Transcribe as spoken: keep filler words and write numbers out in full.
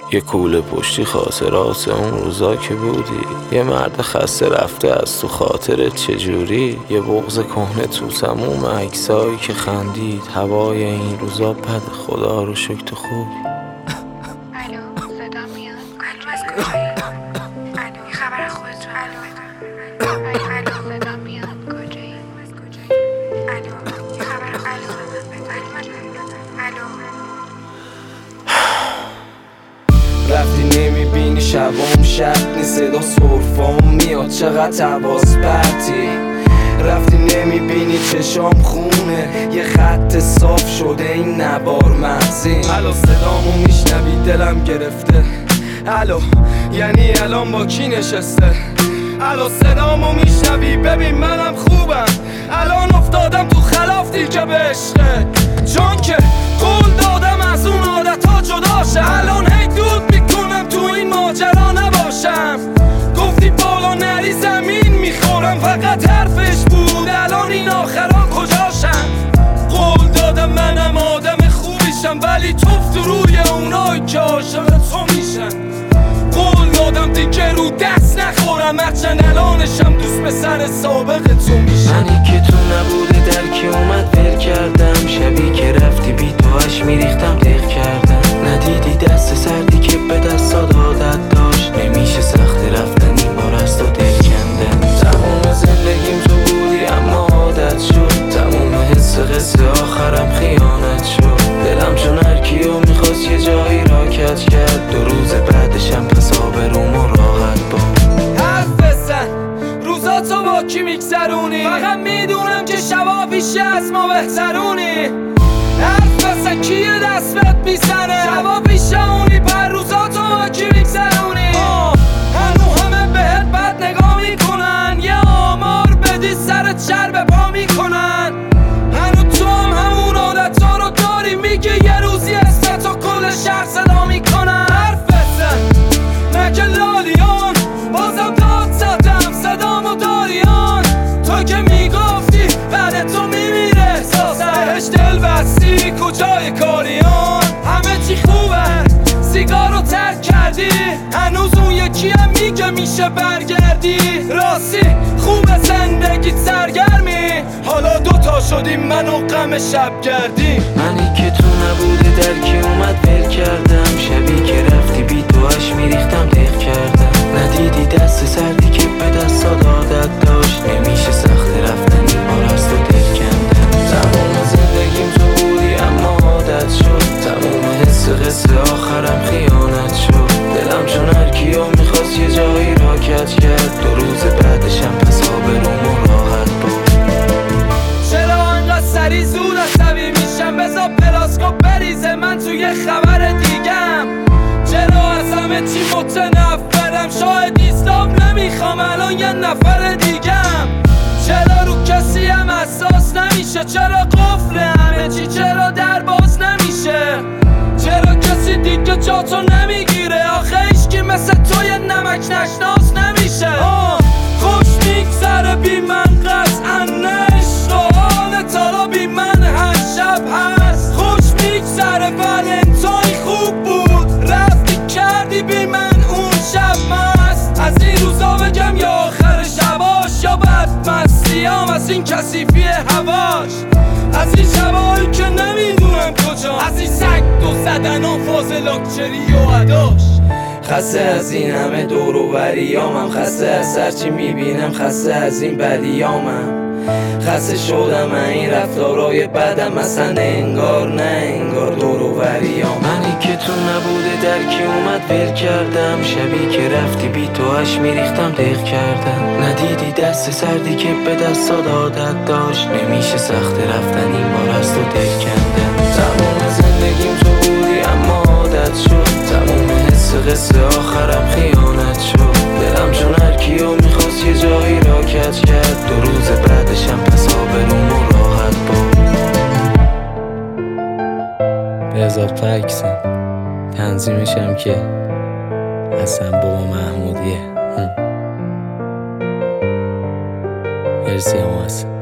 یه کوله پشتی خاطرات اون روزا که بودی، یه مرد خسته رفته از تو خاطرت چجوری، یه بغض کهنه تو تموم عکسایی که خندید. هوای این روزا بد، خدا رو شکر تو خوبی. الو صدا میاد؟ الو از کجایی؟ الو یه خبر از خودتون؟ الو الو صدا میاد؟ کجایی؟ از کجایی؟ الو یه خبر؟ الو الو رفتی نمیبینی شبام شب نیست، صدا سرفام میاد چقدر حواس پرتی. رفتی نمیبینی چشام خونه، یه خط صاف شده این نبار مغزی. الو صدامو میشنوی دلم گرفته، الو یعنی الان با کی نشسته؟ الو صدامو میشنوی ببین منم خوبم، الان افتادم تو خلاف دیر که به عشقه، چون که قول دادم از اون عادت ها جداشه. الان هی دود میکنم تو این ماجرا نباشم، گفتی بالا نری زمین میخورم فقط حرفش بود، الان این آخرا کجاشم؟ قول دادم منم آدم خوبیشم ولی توف تو روی اونایی که عاشق تو میشن. قول دادم دیگه رو دست نخورم هرچند الانشم دوست به سر سابق تو میشم. منی که تو نبوده در که اومد ول کردم، شبی که رفتی بی تو اش میریختم دق کردم. ندیدی دست سردی که به دستات عادت داشت، نمیشه سخت رفتن این بار از تو دل کندن. تموم زندگیم تو بودی اما عادت شد، تموم حس قصه آخرم خیانت شد. دلم چون هرکیو میخواست یه جایی را کج کرد، دو روز بعدشم پس آبروم و راحت بود. حرف بزن روزاتو با کی میگذرونی، فقط میدونم که شبا پیش از ما بهترونی. حرف بزن کیه دست بهت میزنه، شبا پیش اونی پر روزاتو با کی میگذرونی. هنو همه بهت بد نگاه میکنن، یه آمار بدی سرت شر به پا میکنن. هنو تو هم همون عادت ها رو داری، میگه یه روزی اسم تو کل شهر صدا میکنن. حرف بزن مگه لالیان، بازم داد زدم صدامو داریان. تو که میگفتی بعد تو میمیره احساسم، بهش دل بستی کجای کاریان. همه چی خوبه سیگارو ترک کردی، هنوز اون یکی هم میگه میشه برگردی. راستی خوبه زندگیت سرگرمی، حالا دوتا شدیم من و غم شب گردی. منی که تو نبوده در که اومد ول کردم، شبی که رفتی بی تو اش میریختم دق کردم. ندیدی دست سردی که به دستات عادت داشت، نمیشه سخت رفتن این بار از تو دل کندم. تمام زندگیم تو بودی اما عادت شد، تموم حس قصه آخرم خیانت شد. دلم چون هرکیو میخواست یه جایی را کج کرد، دو روز بعدشم پس آبروم و راحت بود. چرا انقدر سری زود عصبی میشم، بذار پلاسکوپ بریزه من توی خبر دیگم. چرا از همه چی متنفرم، شاید ایستاب نمیخوام الان یه نفر دیگم. چرا رو کسی هم احساس نمیشه، چرا قفل همه چی، چرا در باز نمیشه. چرا کسی دیگه جاتو نمیگیره، آخه هیچکی مثل تو یه نمک نشناس نمیشه. آه خوش میگذره بی من قطعا نشت و حال تالا بی من هر شب هست. خوش میگذره ولنتاین خوب بود، رفتی کردی بی من اون شب مست. از این روزا بگم یا آخر شباش، یا بدمستیام از این کثیفی هواش. از این شبایی که نمیدونم کجا، از این سگ دو زدن و فاز لاکچری و عداش. خسته از این همه دور و بریامم، خسته از هرچی میبینم، خسته از این بدیامم. خسته شدم این رفتارای بدم، اصلا انگار نه انگار دور و بریام. منی که تو نبوده در که اومد ول کردم، شبی که رفتی بی تو اش میریختم دق کردم. ندیدی دست سردی که به دستات عادت داشت، نمیشه سخت رفتن این بار از تو دل کندم. تمام زندگیم تو بودی اما عادت شد، تموم حس قصه آخرم خیانت شد. دلم چون هرکیو میخواست یه جایی را کج کرد، دو روز بعدشم پس آبروم و راحت بود. به اضافه عکسم تنظیمشم که حسن بابا محمودیه. مرسی هم حسن.